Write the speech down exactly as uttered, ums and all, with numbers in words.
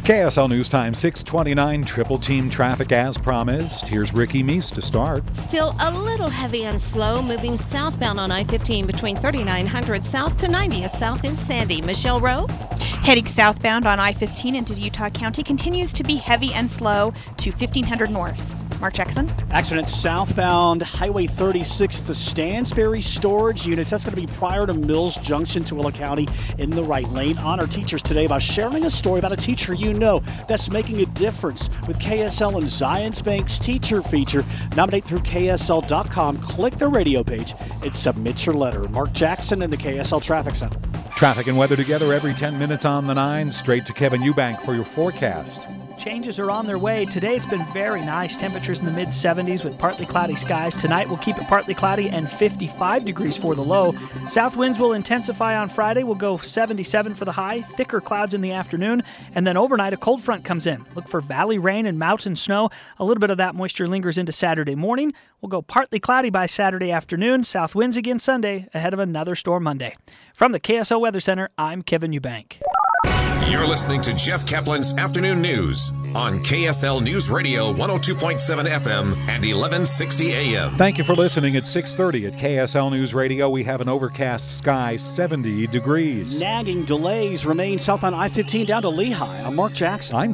K S L News Time, six twenty-nine, triple team traffic as promised. Here's Ricky Meese to start. Still a little heavy and slow, moving southbound on I fifteen between thirty-nine hundred south to ninetieth south in Sandy. Michelle Rowe? Heading southbound on I fifteen into Utah County continues to be heavy and slow to fifteen hundred north. Mark Jackson. Accident southbound Highway thirty-six at the Stansbury Storage Units. That's going to be prior to Mills Junction, Tooele County, in the right lane. Honor teachers today by sharing a story about a teacher you know that's making a difference with K S L and Zions Bank's teacher feature. Nominate through K S L dot com. Click the radio page and submit your letter. Mark Jackson in the K S L Traffic Center. Traffic and weather together every ten minutes on the nine. Straight to Kevin Eubank for your forecast. Changes are on their way. Today it's been very nice. Temperatures in the mid seventies with partly cloudy skies. Tonight we'll keep it partly cloudy and fifty-five degrees for the low. South winds will intensify on Friday. We'll go seventy-seven for the high. Thicker clouds in the afternoon. And then overnight a cold front comes in. Look for valley rain and mountain snow. A little bit of that moisture lingers into Saturday morning. We'll go partly cloudy by Saturday afternoon. South winds again Sunday ahead of another storm Monday. From the K S L Weather Center, I'm Kevin Eubank. You're listening to Jeff Kaplan's Afternoon News on K S L News Radio one oh two point seven F M and eleven sixty A M. Thank you for listening. At six thirty at K S L News Radio, we have an overcast sky, seventy degrees. Nagging delays remain southbound I fifteen down to Lehigh. I'm Mark Jackson. I'm